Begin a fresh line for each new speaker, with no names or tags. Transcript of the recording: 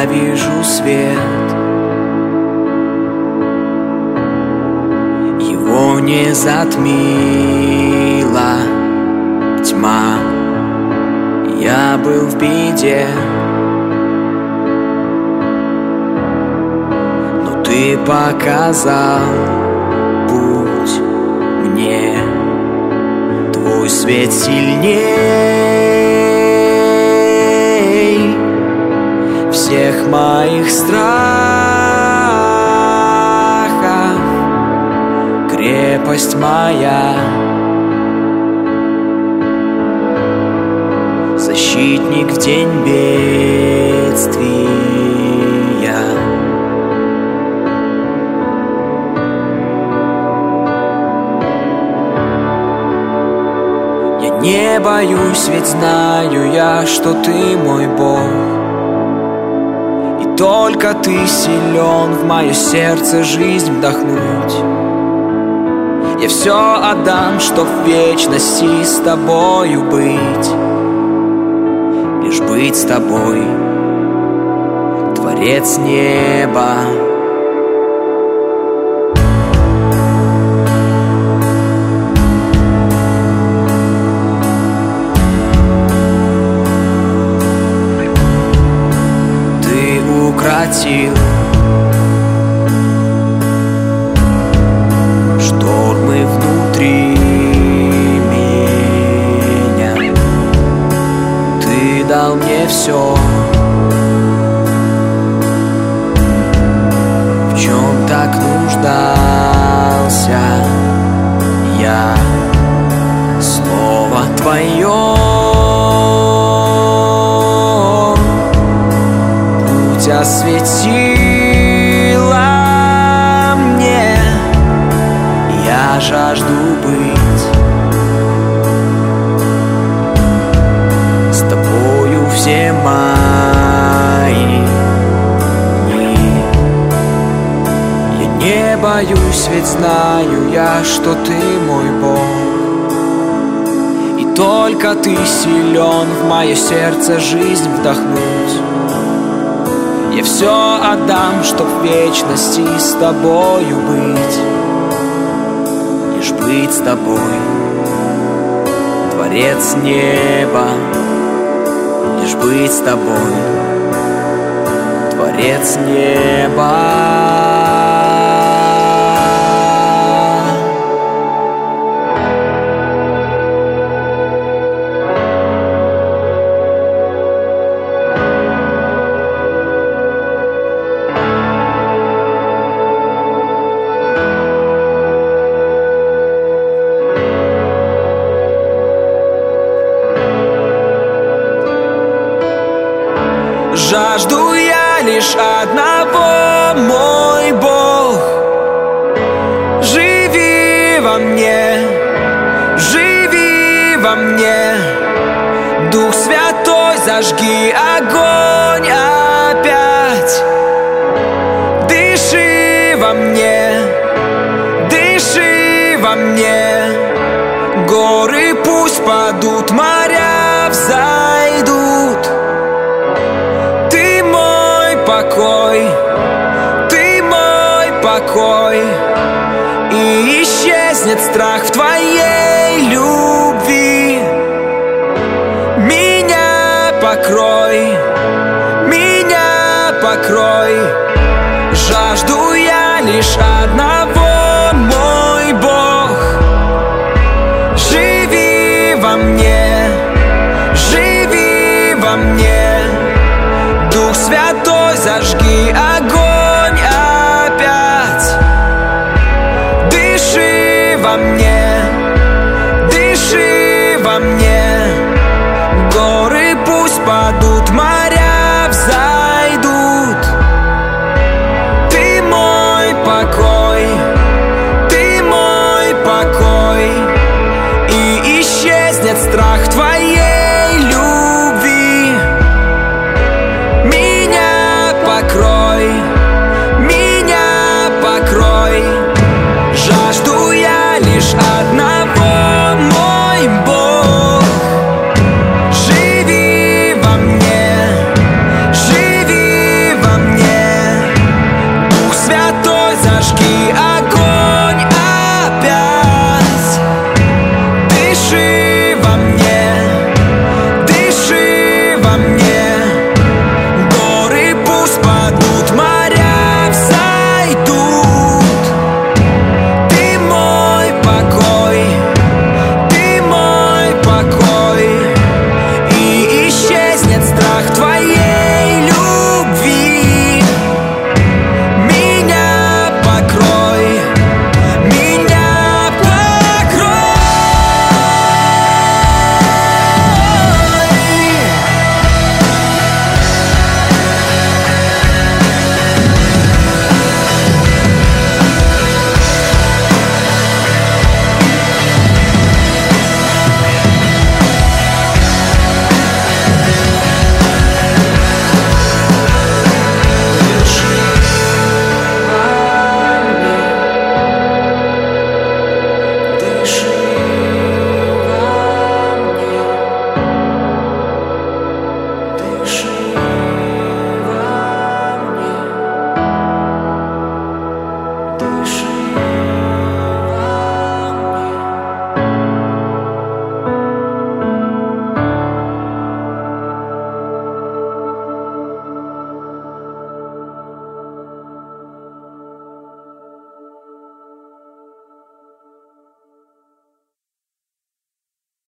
я вижу свет. Его не затмила тьма. Я был в беде, но ты показал путь мне. Твой свет сильней всех моих страхов, крепость моя, защитник в день бедствия. Я не боюсь, ведь знаю я, что ты мой Бог. И только ты силен в мое сердце жизнь вдохнуть. Я все отдам, чтоб в вечности с тобою быть. Лишь быть с тобой, Творец неба. Ты укротил штормы внутри меня. Ты дал мне все, в чем так нуждался я. Слово твое путь осветило мне. Я жажду быть с тобою все мои дни. Я не боюсь, ведь знаю я, что ты мой Бог. И только ты силен в мое сердце жизнь вдохнуть. Я все отдам, чтоб в вечности с тобою быть. Лишь быть с тобой, Творец неба. Лишь быть с тобой, Творец неба. Жажду я лишь одного, мой Бог. Живи во мне, живи во мне. Дух Святой, зажги огонь опять. Дыши во мне, дыши во мне. Горы пусть падут, моря взойдут. Покой, ты мой покой, и исчезнет страх в твоей любви. Меня покрой, меня покрой. Жажду я лишь одного, мой Бог. Живи во мне, живи во мне. Дух Святой, зажги огонь опять. Дыши во мне, дыши во мне. Горы пусть падут, моря взойдут. Ты мой покой, ты мой покой, и исчезнет страх в твоей